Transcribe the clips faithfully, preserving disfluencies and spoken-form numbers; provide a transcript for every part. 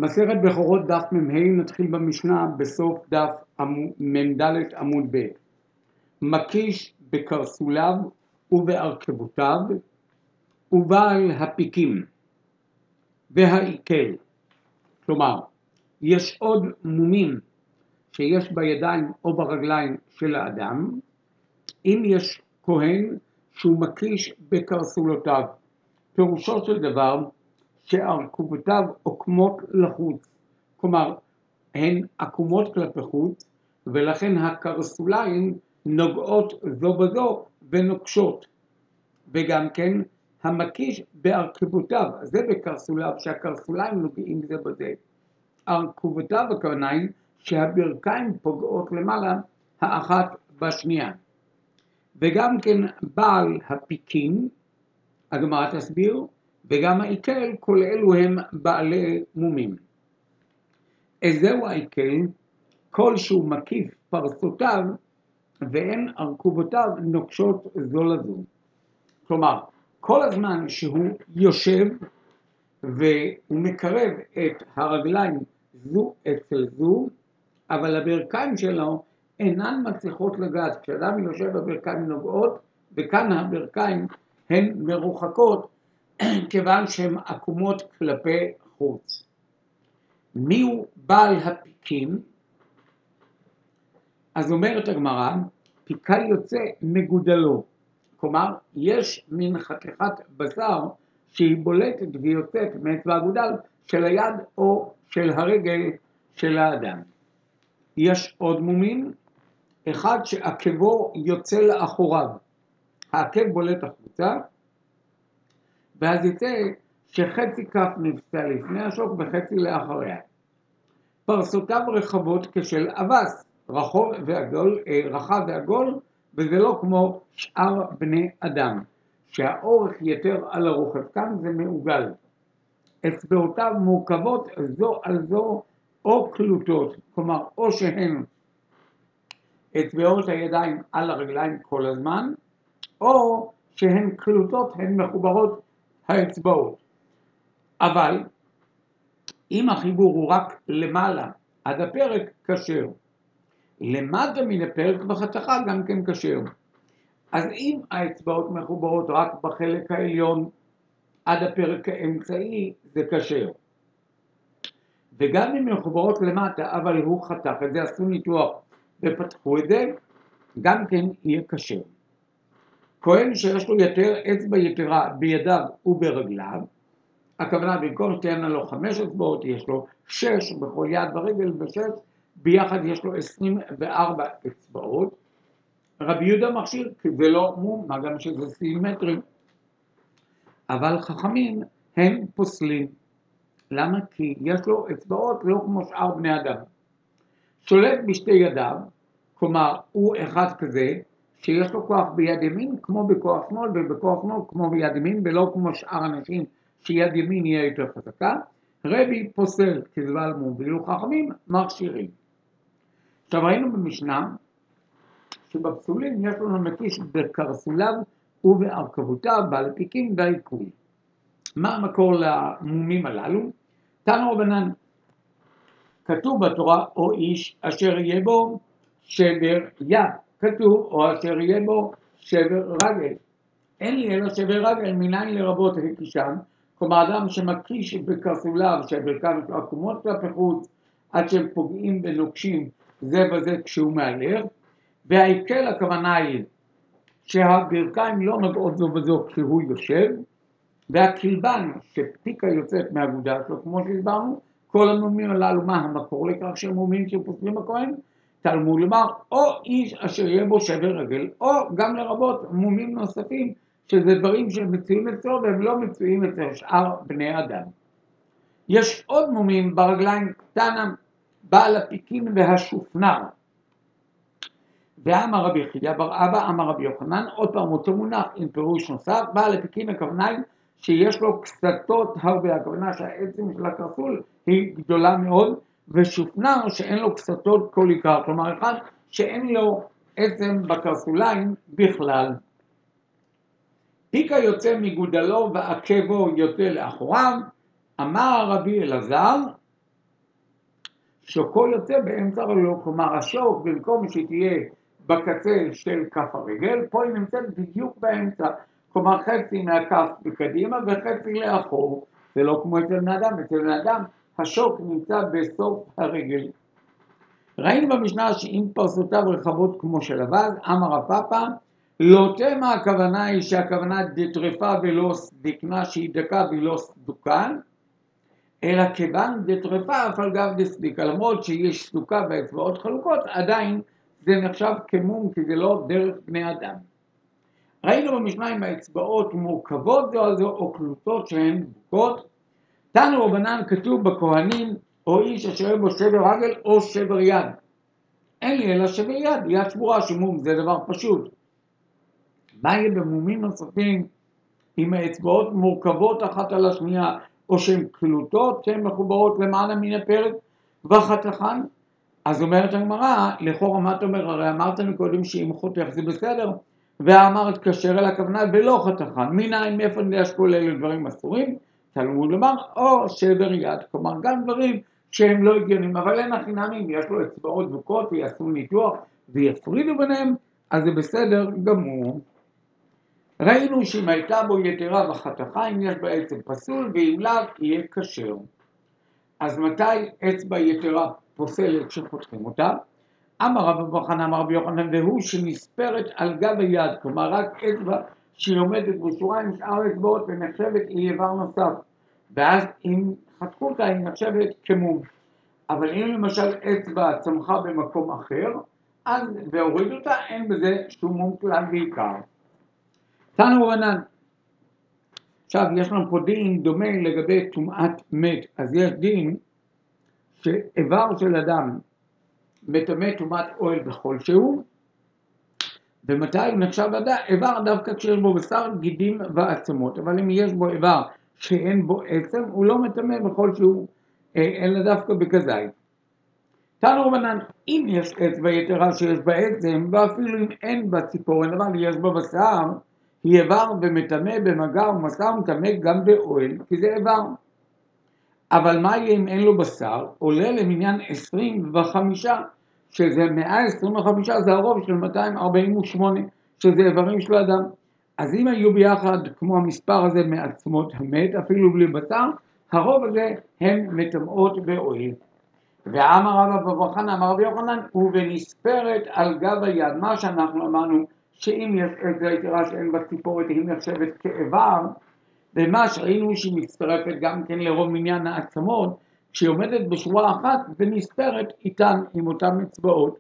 מסכת בכורות דף מ"ה, נתחיל במשנה בסוף דף מ"ד עמוד ב'. מקיש בקרסוליו ובארכבותיו ובעל הפיקים והעיקל. כלומר, יש עוד מומים שיש בידיים או ברגליים של האדם, אם יש כהן שהוא מקיש בקרסולותיו. פירושו של דבר שארכבותיו עוקמות לחוץ, כלומר הן עקומות כלפי חוץ, ולכן הקרסוליים נוגעות זו בזו ונוקשות. וגם כן המקיש בארכבותיו, זה בקרסוליו שהקרסוליים נוגעים זה בזה. ארכבותיו הכוונה היא שהברכיים פוגעות למעלה האחת בשנייה. וגם כן בעל הפיקים, הגמרא תסביר, וגם העיקל, כל אלו הם בעלי מומים. איזהו העיקל? כל שהוא מקיף פרסותיו ואין ארכבותיו נוקשות זו לזו. כלומר, כל הזמן שהוא יושב והוא מקרב את הרגליים זו אצל זו, אבל הברכיים שלו אינן מצליחות לגעת. כשאדם יושב הברכיים נוגעות, וכאן הברכיים הן מרוחקות, כיוון שהן עקומות כלפי חוץ. מי הוא בעל הפיקים? אז אומרת הגמרא, פיקה יוצא מגודלו. כלומר, יש מין חתיכת בשר שהיא בולטת ויוצאת מאצבע הגודל של היד או של הרגל של האדם. יש עוד מומים, אחד שעקבו יוצא לאחוריו. העקב בולט החוצה, ואז יצא שחצי כף נפסע לפני השוק וחצי לאחריה. פרסותיו רחבות כשל אבס, רחב ועגול, רחב ועגול, וזה לא כמו שאר בני אדם, שהאורך יתר על הרוחב. כאן זה מעוגל. אצבעותיו מורכבות זו על זו או קלוטות, כלומר או שהן אצבעות הידיים על הרגליים כל הזמן, או שהן קלוטות, הן מחוברות האצבעות. אבל אם החיבור הוא רק למעלה עד הפרק, כשר. למטה מן הפרק בחתכה גם כן כשר. אז אם האצבעות מחוברות רק בחלק העליון עד הפרק האמצעי, זה כשר. וגם אם מחוברות למטה, אבל הוא חתך את זה, עשו ניתוח ופתחו את זה, גם כן יהיה כשר. כהן שיש לו יותר אצבע יתרה בידיו וברגליו, הכוונה במקום שתהיינה לו חמש אצבעות, יש לו שש בכל יד ורגל, ושש ביחד יש לו עשרים וארבע אצבעות. רבי יהודה מכשיר, כי זה לא מום, מה גם שזה סימטרי. אבל חכמים הם פוסלים. למה? כי יש לו אצבעות לא כמו שאר בני אדם. שולט בשתי ידיו, כלומר הוא אחד כזה, שיש לו כוח ביד ימין כמו בכוח שמאל, ובכוח שמאל כמו ביד ימין, ולא כמו שאר אנשים שיד ימין יהיה יותר חזקה. רבי פוסל כזבל מום, ואילו חכמים מכשירים. עכשיו ראינו במשנה שבפסולים יש לנו מקיש בקרסוליו ובארכבותיו, בעל פיקים והעיקול. מה המקור למומים הללו? תנו רבנן, כתוב בתורה או איש אשר יהיה בו שבר יד, כתוב או אשר יהיה בו שבר רגל. אין לי אלא שבר רגל, מניין לרבות הקישם, כלומר אדם שמקיש בקרסוליו שברכיים עקומות כלפי חוץ עד שהם פוגעים ונוקשים זה בזה כשהוא מהלך. והעיקל הכוונה היא שהברכיים לא נוגעות זו בזו כשהוא יושב, והקלבן שפיקה יוצאת מהאגודה שלו, כמו שהסברנו, כל המומים הללו, מה המקור לכך שהם מומים שפוסלים הכהן? תלמוד לומר, או איש אשר יהיה בו שבר רגל, או גם לרבות מומים נוספים, שזה דברים שמצויים אצלו והם לא מצויים אצל שאר בני אדם. יש עוד מומים ברגליים, תנא, בעל הפיקים והשופנר. ואמר רבי חייא בר אבא, אמר רבי יוחנן, עוד פעם אותו מונח עם פירוש נוסף, בעל הפיקים הכוונה היא שיש לו קסתות הרבה, הכוונה שהעצם של הקרסול היא גדולה מאוד, ושופנר שאין לו קסתות כל עיקר, כלומר אחד שאין לו עצם בקרסוליים בכלל. פיקה יוצא מגודלו ועקבו יוצא לאחוריו, אמר רבי אלעזר, שוקו יוצא באמצע רגלו, כלומר השוק במקום שתהיה בקצה של כף הרגל, פה היא נמצאת בדיוק באמצע, כלומר חצי מהכף בקדימה וחצי לאחור, זה לא כמו אצל בני אדם, אצל בני אדם השוק נמצא בסוף הרגל. ראינו במשנה שאם פרסותיו רחבות כמו של אווז, אמר רב פאפא, לא תמה הכוונה היא שהכוונה דטרפה ולא סדיקנה שהיא דקה ולא סדוקן, אלא כיוון דטרפה אף על גב דסדיקה, למרות שיש סדוקה באצבעות חלוקות, עדיין זה נחשב כמום כי זה לא דרך בני אדם. ראינו במשנה עם האצבעות מורכבות זו על זו או קלוטות שהן בוקות. תנו רבנן כתוב בכהנים או איש אשר בו שבר רגל או שבר יד. אין לי אלא שבר יד, יד שבורה שמום זה דבר פשוט. מה יהיה במומים נוספים עם האצבעות מורכבות אחת על השנייה או שהן קלוטות שהן מחוברות למעלה מן הפרק וחתכן? אז אומרת הגמרא, לכאורה מה אתה אומר? הרי אמרת מקודם שאם חותך זה בסדר, ואמרת כשר אל הכוונה ולא חתכן. מנין מאיפה נדע שכל אלה דברים אסורים? תלמוד לומר, או שבר יד, כלומר גם דברים שהם לא הגיונים, אבל אין הכי נמי, יש לו אצבעות דבוקות ויעשו ניתוח ויפרידו ביניהם, אז זה בסדר גמור. ראינו שאם הייתה בו יתרה וחתכיים יש בעצם פסול, ואם לאו יהיה כשר. אז מתי אצבע יתרה פוסלת שחותכים אותה? אמר רב אבו חנן אמר רבי יוחנן, והוא שנספרת על גב היד, כלומר רק אצבע שהיא עומדת בשורה עם שאר אצבעות ונחשבת היא איבר נוסף, ואז אם חתכו אותה היא נחשבת כמום. אבל אם למשל אצבע צמחה במקום אחר, אז והוריד אותה, אין בזה שום מום כלל ועיקר. תנו רבנן, עכשיו יש לנו פה דין דומה לגבי טומאת מת, אז יש דין שאיבר של אדם מטמא טומאת אוהל בכל שהוא, ומתי הוא נחשב איבר דווקא כשיש בו בשר, גידים ועצמות, אבל אם יש בו איבר שאין בו עצם, הוא לא מטמא בכל שהוא, אלא דווקא בכזית. תנו רבנן, אם יש אצבע יתרה שיש בה עצם, ואפילו אם אין בה ציפורן, אבל יש בה בשר, היא איבר ומטמא במגע ומסע ומטמא גם באוהל, כי זה איבר. אבל מה יהיה אם אין לו בשר? עולה למניין עשרים וחמישה, שזה מאה עשרים וחמש, זה הרוב של מאתיים ארבעים ושמונה, שזה איברים של אדם. אז אם היו ביחד כמו המספר הזה מעצמות המת, אפילו בלי בשר, הרוב הזה הם מטמאות באוהל. ואמר רב אבו חנן אמר רבי יוחנן, ובנספרת על גב היד, מה שאנחנו אמרנו, שאם יש אצבע יתרה שאין בה ציפורת, היא נחשבת כאיבר, ומה שראינו שהיא מצטרפת גם כן לרוב מניין העצמות, כשהיא עומדת בשורה אחת ונספרת איתן עם אותן אצבעות.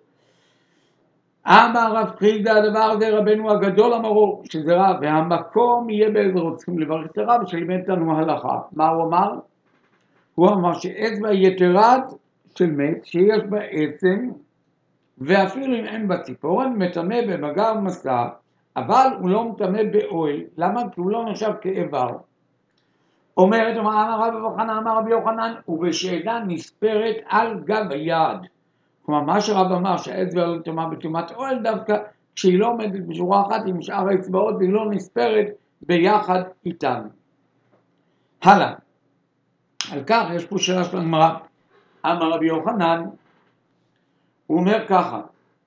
אמר רב חיסדא, הדבר הזה רבנו הגדול אמרו, שזה רב, והמקום יהיה בעזרו, צריכים לברך את הרב שלימד לנו הלכה. מה הוא אמר? הוא אמר שאצבע יתרת של מת שיש בה עצם, ואפילו אם אין בה ציפורן, מטמא במגע ומסע, אבל הוא לא מטמא באוהל. למה? כי הוא לא נחשב כאיבר. אומרת, אמר רב אבו חנן אמר רבי יוחנן, ובשאלה נספרת על גב היד. כלומר, מה שרב אמר שהאצבע לא טמאה בטומאת אוהל, דווקא כשהיא לא עומדת בשורה אחת עם שאר האצבעות, והיא לא נספרת ביחד איתן. הלאה. על כך יש פה שאלה של הגמרא. אמר רבי יוחנן, הוא אומר ככה,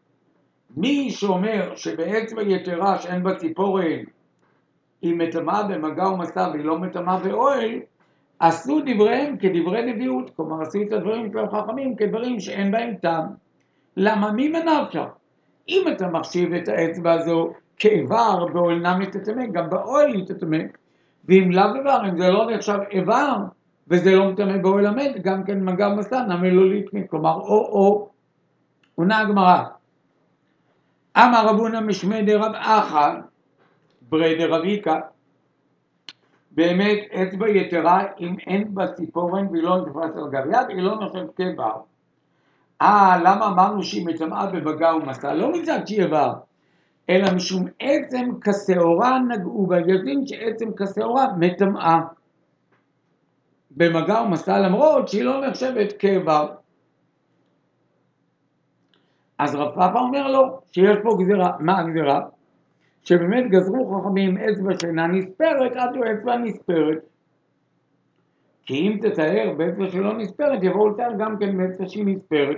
מי שאומר שבאצבע יתרה שאין בה ציפורן, היא מטמאה במגע ומסע והיא לא מטמאה באוהל, עשו דבריהם כדברי נביאות, כלומר עשו את הדברים של החכמים כדברים שאין בהם טעם. למה? מי מנפשך? אם אתה מחשיב את האצבע הזו כאיבר, באוהל נמי תטמא, גם באוהל היא תטמא, ואם לאו איבר, אם זה לא נחשב איבר, וזה לא מטמא באוהל המת, גם כן מגע ומסע נמי לא להתמא, כלומר או או. עונה הגמרא, אמר רב הונא משמי דרב אחא ברי דרב היכא, באמת אצבע יתרה אם אין בה ציפורן והיא לא נתפסת על גב יד, היא לא נחשבת כאיבר. אה, למה אמרנו שהיא מטמאה במגע ומסע? לא מצד שהיא איבר, אלא משום עצם כשעורה נגעו בה. יודעים שעצם כשעורה מטמאה במגע ומסע, למרות שהיא לא נחשבת כאיבר. אז רב פאפא אומר לו שיש פה גזירה. מה הגזירה? שבאמת גזרו חכמים אצבע שאינה נספרת, עד הוא אצבע נספרת. כי אם תתאר באצבע שלא נספרת, יבואו לתאר גם כן באצבע שהיא נספרת.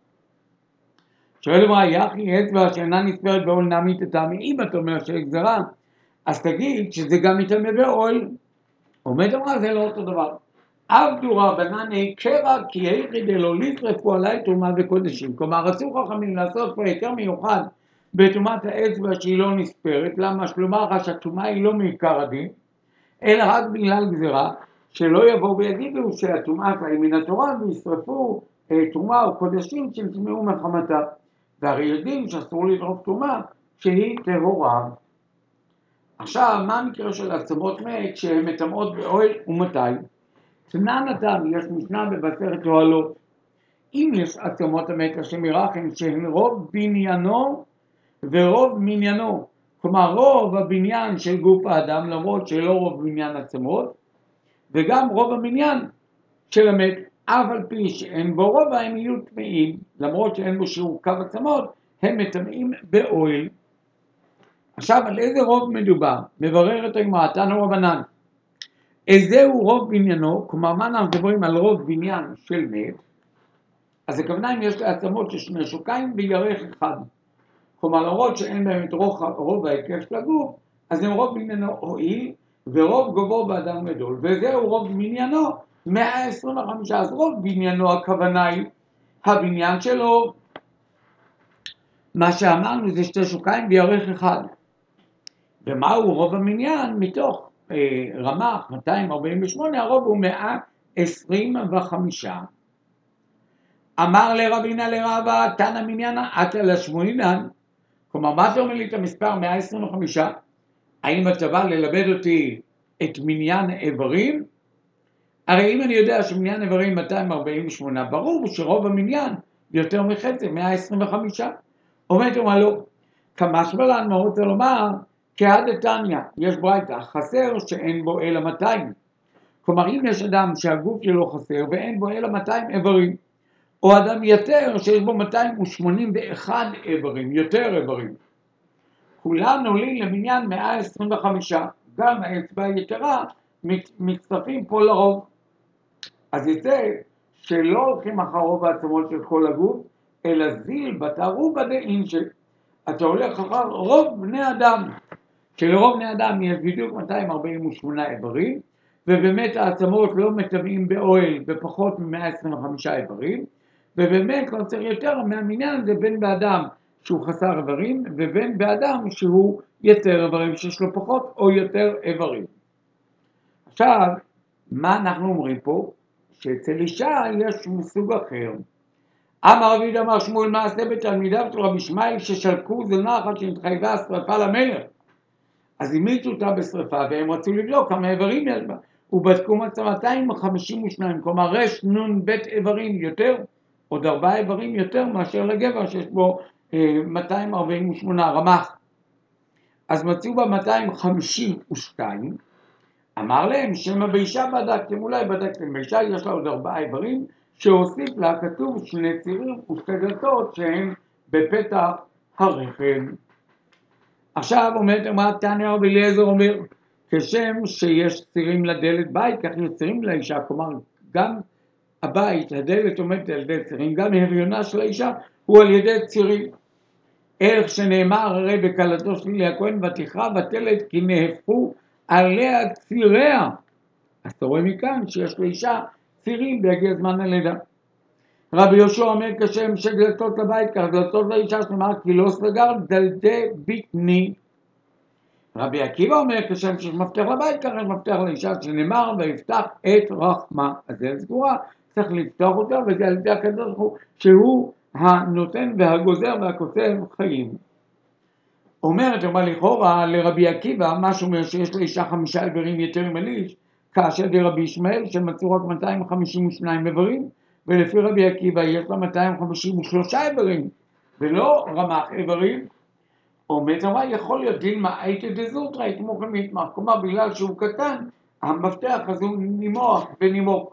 שואל אמרה, יחי אצבע שאינה נספרת באוהל נמי תטמא. אם אתה אומר שיש גזרה, אז תגיד שזה גם יטמא באוהל. עומד אמרה, זה לא אותו דבר. עבדו רבנן קרא כי היכי דלא לשרפו עלי תרומה וקודשים. כלומר, רצו חכמים לעשות פה יותר מיוחד בתרומת האצבע שהיא לא נספרת. למה? שלומר לך שהתרומה היא לא מעיקר הדין, אלא רק בגלל גזירה, שלא יבואו ויגידו שהתרומה היא מן התורה וישרפו תרומה או קודשים שנטמאו מחמתה. והרי יודעים שאסור לשרוף תרומה שהיא טהורה. עכשיו, מה המקרה של עצמות מת שהן מטמאות באוהל ומתי? תנן התם, יש משנה במסכת אוהלות. אם יש עצמות המת השם ירחם שהן רוב בניינו ורוב מניינו, כלומר רוב הבניין של גוף האדם למרות שלא רוב בניין עצמות, וגם רוב המניין של המת, אף על פי שאין בו רוב הם יהיו טמאים, למרות שאין בו שיעור קו עצמות, הם מטמאים באוהל. עכשיו על איזה רוב מדובר? מברר את הגמרא, תנו רבנן. איזהו רוב בניינו, כלומר מה אנחנו מדברים על רוב בניין של מת, אז הכוונה אם יש לעצמות של שני שוקיים וירך אחד. כלומר למרות שאין בהם את רוב, רוב ההיקף של הגוף, אז הם רוב בניינו הועיל, ורוב גובו באדם גדול, וזהו רוב בניינו מאה עשרים וחמש, אז רוב בניינו הכוונה היא הבניין שלו, מה שאמרנו זה שתי שוקיים וירך אחד. ומהו רוב המניין? מתוך אה, רמ"ח מאתיים ארבעים ושמונה, הרוב הוא מאה עשרים וחמש. אמר לרבינה לרבה, תנא מניינה עתה לשמואינן. כלומר, מה זה אומר לי את המספר מאה עשרים וחמש? האם אתה בא ללמד אותי את מניין איברים? הרי אם אני יודע שמניין איברים מאתיים ארבעים ושמונה, ברור שרוב המניין יותר מחצי, מאה עשרים וחמש. עומד אומר לו, כמה שבלן מה רוצה לומר? כעד דתניא, יש ברייתא, חסר שאין בו אלא מאתיים. כלומר, אם יש אדם שהגוף שלו חסר ואין בו אלא מאתיים איברים, או אדם יתר שיש בו מאתיים ושמונים ואחד איברים, יותר איברים, כולם עולים למניין מאה עשרים וחמש, גם האצבע היתרה מצטרפים פה לרוב. אז יצא שלא הולכים אחר רוב העצמות של כל הגוף, אלא זיל בתערובה דאין שאתה הולך אחר רוב בני אדם, שלרוב בני אדם יש בדיוק מאתיים ארבעים ושמונה איברים, ובאמת העצמות לא מטמאים באוהל בפחות מ-מאה עשרים וחמש איברים, ובאמת לא צריך יותר מהמניין זה בין באדם שהוא חסר איברים, ובין באדם שהוא יותר איברים שיש לו פחות או יותר איברים. עכשיו, מה אנחנו אומרים פה? שאצל אישה יש מסוג אחר. אמר רבי אמר שמואל מעשה בתלמידיו של רבי ישמעאל ששלקו זונה אחת שנתחייבה שרפה למלך. אז המיתו אותה בשרפה והם רצו לבדוק כמה איברים יש בה. ובדקו מצא מאתיים חמישים ושניים, כלומר רש נון בית איברים יותר, עוד ארבעה איברים יותר מאשר לגבר שיש בו אה, מאתיים ארבעים ושמונה רמ"ח. אז מצאו בה מאתיים חמישים ושתיים. אמר להם שמה באישה בדקתם, אולי בדקתם באישה, יש לה עוד ארבעה איברים, שהוסיף לה כתוב שני צירים ושתי דלתות שהן בפתח הרחם. עכשיו עומד אמרת תניא רבי אליעזר אומר, כשם שיש צירים לדלת בית, כך יש צירים לאישה, כלומר גם הבית, הדלת עומדת על ידי צירים, גם הריונה של האישה הוא על ידי צירים. איך שנאמר הרי בקלתו של אלי הכהן, ותכרע ותלת כי נהפכו עליה ציריה. אז אתה רואה מכאן שיש לאישה צירים בהגיע זמן הלידה. רבי יהושע אומר כשם שדלתות לבית, כך דלתות לאישה שנאמר כי לא סגר דלתי בטני. רבי עקיבא אומר כשם שיש מפתח לבית, כך יש מפתח לאישה שנאמר ויפתח את רחמה. אז זה סגורה, צריך לפתוח אותה, וזה על ידי הקדוש ברוך הוא שהוא הנותן והגוזר והקוצר חיים. אומרת אמרה לכאורה לרבי עקיבא, מה שאומר שיש לאישה חמישה איברים יותר מליש, כאשר לרבי ישמעאל שמצאו רק מאתיים חמישים ושניים איברים, ולפי רבי עקיבא יש לה מאתיים חמישים ושלושה איברים, ולא רמ"ח איברים. אומרת אמרה יכול להיות דילמה הייתי דזוטרא, הייתי מוכן להתמח, כלומר בגלל שהוא קטן, המפתח הזה הוא נימוח ונימוק.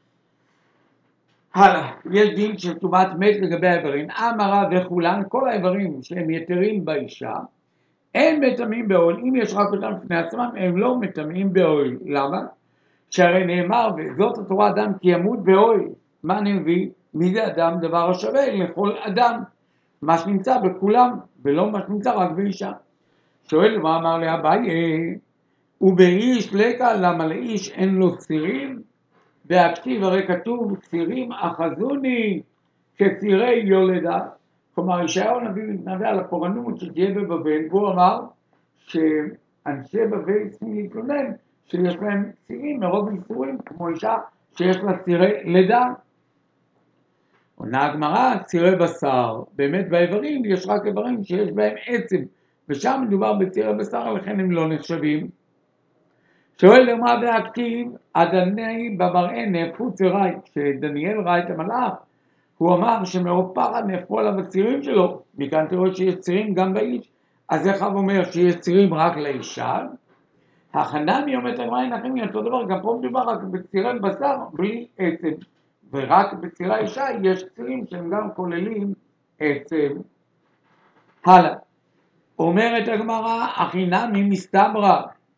הלאה, יש דין של טומאת מת לגבי האיברים, אמרה וכולן, כל האיברים שהם יתרים באישה, הם מטמאים באוהל, אם יש רק אותם לפני עצמם, הם לא מטמאים באוהל. למה? שהרי נאמר, וזאת התורה אדם כי ימות באוהל. מה אני מביא? מי זה אדם? דבר השווה לכל אדם. מה שנמצא בכולם, ולא מה שנמצא רק באישה. שואל מה אמר לאביי, ובאיש לקה, למה לאיש אין לו צירים? והכתיב הרי כתוב צירים אחזוני כצירי יולדה. כלומר ישעיהו הנביא מתנבא על הפורענות שתהיה בבבל, והוא אמר שאנשי בבל צריכים להתלונן שיש להם צירים מרוב ייסורים, כמו אישה שיש לה צירי לידה. עונה הגמרא, צירי בשר, באמת באיברים יש רק איברים שיש בהם עצם, ושם מדובר בצירי בשר, לכן הם לא נחשבים. שואל למה והכתיב, אדני במראה נהפכו צירי. כשדניאל ראה את המלאך, הוא אמר שמרוב פחד נהפכו עליו הצירים שלו. מכאן תראו שיש צירים גם באיש. אז איך הוא אומר שיש צירים רק לאישה? החנמי אומרת הגמרא נחמי, אותו דבר, גם פה מדובר רק בצירי בשר בלי עצם. ורק בצירי אישה יש צירים שהם גם כוללים עצם. הלאה. אומרת הגמרא, החינמי מסתברא.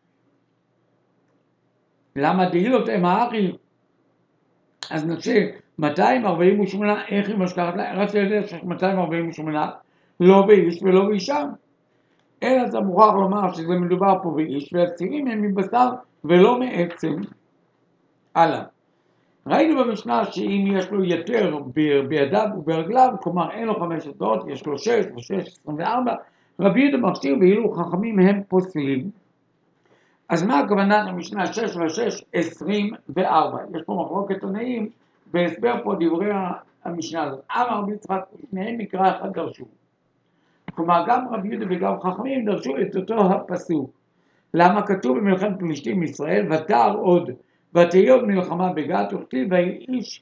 למה דהילות הם האחי? אז נקשה, מאתיים ארבעים ושמונה, איך היא משכחת לה? רק יודע שיש מאתיים ארבעים ושמונה, לא באיש ולא באישה. אלא אתה מוכרח לומר שזה מדובר פה באיש, והצירים הם מבשר ולא מעצם. הלאה. ראינו במשנה שאם יש לו יתר בידיו וברגליו, כלומר אין לו חמש אצבעות, יש לו שש ושש, עשרים וארבע, רבי יהודה מכשיר ואילו חכמים הם פוסלים. אז מה הכוונה למשנה שש ושש, עשרים וארבע? יש פה מחלוקת תנאים, בהסבר פה דברי המשנה הזאת. אמר רבי יצחק, שניהם מקרא אחד דרשו. כלומר, גם רבי יהודה וגם חכמים דרשו את אותו הפסוק. למה כתוב במלחמת פלישתים ישראל, ותר עוד, ותהיה עוד מלחמה בגת, וכתיב והאיש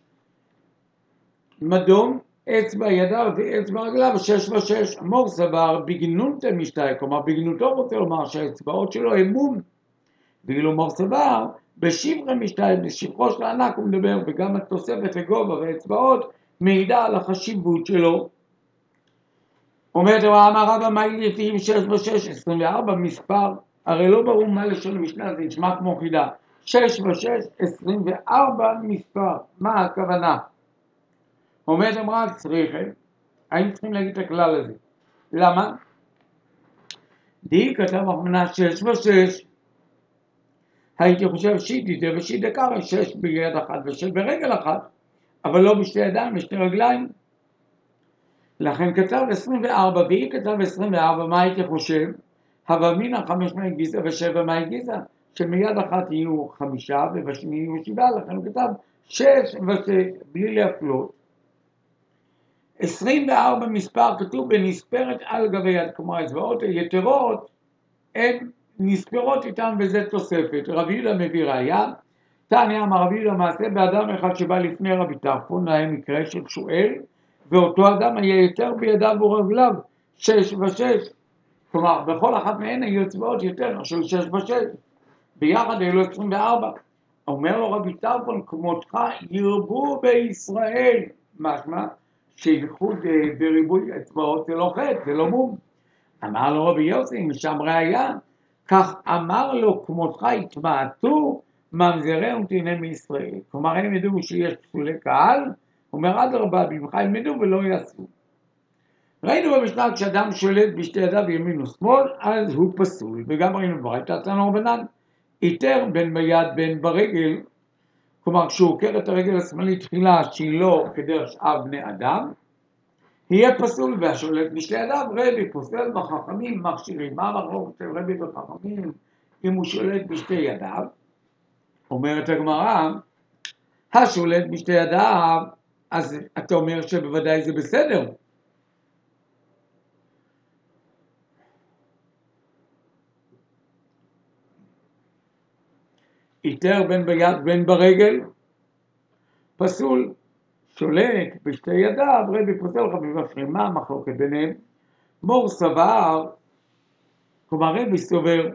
מדום אצבע ידיו ואצבע רגליו, שש ושש. אמור סבר בגנונתם משתי, כלומר בגנותו רוצה לומר שהאצבעות שלו הם מום. ואילו מור סבר, בשברי משתיים, בשבחו של הענק הוא מדבר, וגם התוספת לגובה ואצבעות מעידה על החשיבות שלו. אומרת אמר רבא, מה יליתים שש ושש, עשרים וארבע מספר, הרי לא ברור מה לשון המשנה, זה נשמע כמו חידה. שש ושש, עשרים וארבע מספר, מה הכוונה? אומרת אמרה, צריכים, האם צריכים להגיד את הכלל הזה? למה? די כתב אחמנה שש ושש, הייתי חושב שיטי ושיט דקרא, שש ביד אחת ושש ברגל אחת, אבל לא בשתי ידיים, בשתי רגליים. לכן כתב עשרים וארבע, והיא כתב עשרים וארבע, מה הייתי חושב? הווה מינא חמש מאי גיזא ושבע מאי גיזא, שמיד אחת יהיו חמישה ובשני יהיו שבעה, לכן הוא כתב שש ושש, בלי להפלות. עשרים וארבע מספר כתוב בנספרת על גבי יד, כלומר האצבעות היתרות הן נספרות איתם וזה תוספת. רבי יהודה מביא ראיה, תניא אמר רבי יהודה מעשה באדם אחד שבא לפני רבי טרפון, היה מקרה של שואל, ואותו אדם היה יותר בידיו ורגליו, שש ושש. כלומר, בכל אחת מהן היו אצבעות יותר של שש ושש. ביחד היו לו עשרים וארבע. אומר לו רבי טרפון, כמותך ירבו בישראל. משמע, שייחוד בריבוי אצבעות זה לא חטא, זה לא מום. אמר לו רבי יוסי, משם ראיה, כך אמר לו, כמותך התמעטו ממזרי ונתיני מישראל. כלומר, הם ידעו שיש פסולי קהל, אומר אדרבה, במך ילמדו ולא יעשו. ראינו במשנה כשאדם שולט בשתי ידיו ימין ושמאל, אז הוא פסול. וגם ראינו ברייתא תנא רבנן, איתר בין ביד בין ברגל, כלומר כשהוא עוקר את הרגל השמאלית תחילה שהיא לא כדרך שאר בני אדם, יהיה פסול. והשולט בשתי ידיו, רבי פוסל בחכמים מכשירים. מה המחלוקת של רבי וחכמים אם הוא שולט בשתי ידיו? אומרת הגמרא, השולט בשתי ידיו, אז אתה אומר שבוודאי זה בסדר. איתר בין ביד בין ברגל, פסול. שולט בשתי ידיו, רבי פוסל חביב אפרים. מה המחלוקת ביניהם? מור סבר, כלומר רבי סובר,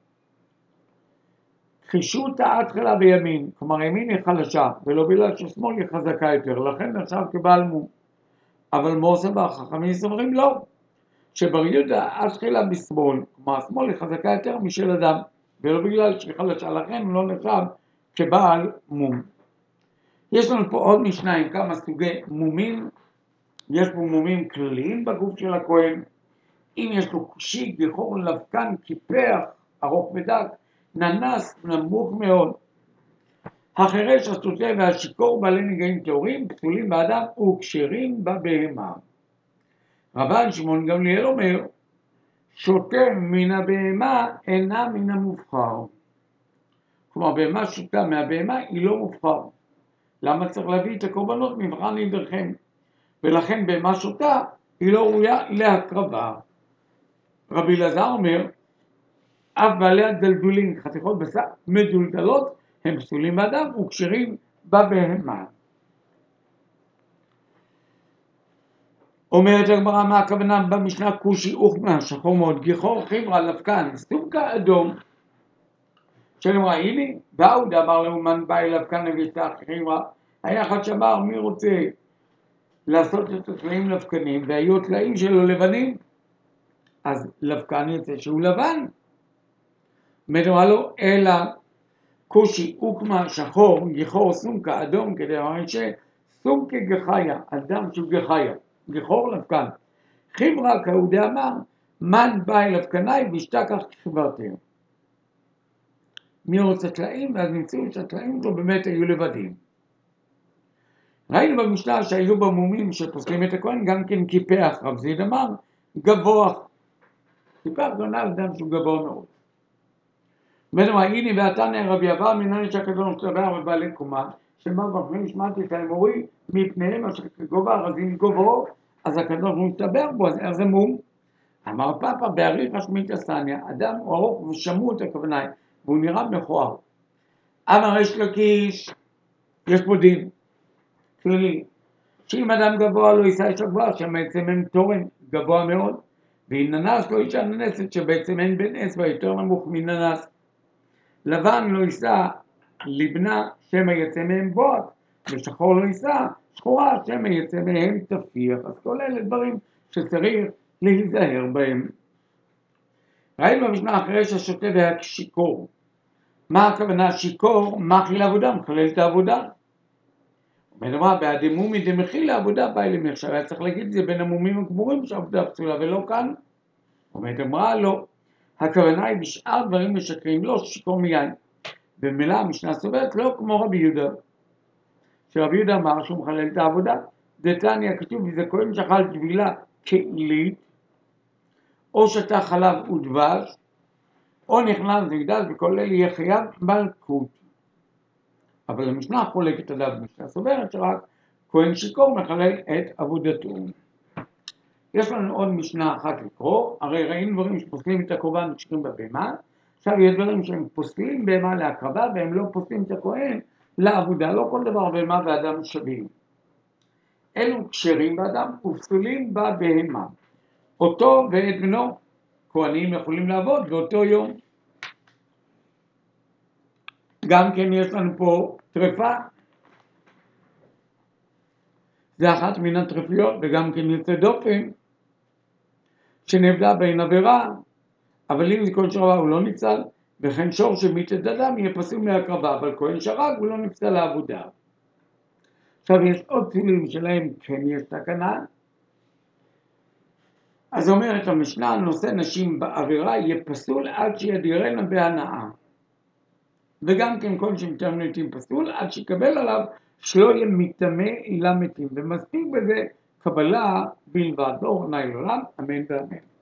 חישות ההתחלה בימין, כלומר ימין היא חלשה, ולא בגלל ששמאל היא חזקה יותר, לכן נחשב כבעל מום. אבל מור סבר, חכמים סוברים לא, שבריות ההתחלה בשמאל, כלומר השמאל היא חזקה יותר משל אדם, ולא בגלל שהיא חלשה, לכן לא נחשב כבעל מום. יש לנו פה עוד משנה עם כמה סוגי מומים. יש פה מומים כלליים בגוף של הכהן. אם יש לו קושי, גיחור, לבקן, קיפח, ארוך ודק, ננס, נמוך מאוד. החירש, הסוטה והשיכור בעלי נגעים טהורים, פסולים באדם וכשרים בבהמה. רבן שמעון גמליאל אומר, שותה מן הבהמה אינה מן המובחר. כלומר, בהמה שותה מהבהמה היא לא מובחר. למה צריך להביא את הקורבנות מבחן נדרכם? ולכן בהמה שותה היא לא ראויה להקרבה. רבי אלעזר אומר, אף בעלי הדלדולים, חתיכות בשר מדולדלות, הם פסולים באדם וכשרים בבהמה. אומרת הגמרא, מה הכוונה במשנה? כושי אוכמה, שחור מאוד, גיחור, חימרה, לבקן, סומקה אדום. שאמרה, הנה, דאוד אמר לאומן בא אליו כאן לבשתך חימרה. היה אחד שאמר, מי רוצה לעשות את הטלאים לבקנים, והיו הטלאים שלו לבנים? אז לבקן יוצא שהוא לבן. מדומה לו, אלא כושי אוכמה, שחור, גיחור, סומקה אדום, כדי לומר שסומקה גחיה, אדם שהוא גחיה. גיחור לבקן. חימרה כהודי אמר, מן בא אליו קנאי וישתכח חברתנו. מי רוצה טלאים? ואז נמצאו שהטלאים שלו באמת היו לבדים. ראינו במשנה שהיו במומים שפוסלים את הכהן, גם כן קיפח, רב זיד אמר, גבוה. קיפח גונה אדם שהוא גבוה מאוד. מדומה, הנה והתנא רבי אברהם מנין שהקדוש דבר בבעלי קומה, שמר בפנים שמעתי את האמורי, מפניהם אשר כגובה הרזים גובהו, אז הקדוש מסתבר בו, אז איך זה מום? אמר פאפה, בעריך השמית הסניה, אדם הוא ארוך ושמעו את הכוונה, והוא נראה מכוער. אמר יש לקיש, יש פה דין כללי, שאם אדם גבוה לא יישא אישה גבוהה, שבעצם הם תורן גבוה מאוד, ואם ננס לא אישה ננסת, שבעצם אין בין עץ ויותר נמוך מננס. לבן לא יישא לבנה, שמא יצא מהם בוט, ושחור לא יישא שחורה, שמא יצא מהם תפיח. אז כל אלה דברים שצריך להיזהר בהם. ראינו במשנה אחרי שהשוטה והשיכור. מה הכוונה? שיכור מכיל עבודה, מחלל את העבודה. מדומה, בהדמומי דמכיל העבודה בא אליהם. עכשיו היה צריך להגיד את זה בין המומים הגמורים שהעבודה פסולה, ולא כאן. מדומה, לא. הכוונה היא בשאר דברים משקרים, לא שיכור מיין. במילה המשנה סוברת, לא כמו רבי יהודה. שרבי יהודה אמר שהוא מחלל את העבודה. דתניא כתוב, וזה כהן שחל טבילה כעילית, או שתה חלב ודבש, או נכנס מקדש, וכל אלה יהיה חייב מלכות. אבל המשנה חולקת עליו משנה סוברת שרק כהן שיכור מחלל את עבודתו. יש לנו עוד משנה אחת לקרוא, הרי ראינו דברים שפוסלים את הקורבן ושקרים בבהמה, עכשיו יש דברים שהם פוסלים בהמה להקרבה, והם לא פוסלים את הכהן לעבודה, לא כל דבר בהמה ואדם שווים. אלו כשרים באדם ופסולים בבהמה. אותו ואת בנו, כהנים יכולים לעבוד באותו יום. גם כן יש לנו פה טרפה, זה אחת מן הטרפיות, וגם כן יוצא דופן, שנבלה בין עבירה, אבל אם זה כל שרבה הוא לא ניצל, וכן שור שמיתת אדם יהיה פסול מהקרבה, אבל כהן שרג הוא לא נפסל לעבודה. עכשיו יש עוד פסולים שלהם כן יש תקנה, אז אומרת המשנה, נושא נשים בעבירה יהיה פסול עד שידירנה בהנאה. וגם כן כל שמתם נתים פסול עד שיקבל עליו שלא יהיה מטמא עילה מתים. ומספיק בזה קבלה בלבד. באור עיני לעולם, אמן ואמן.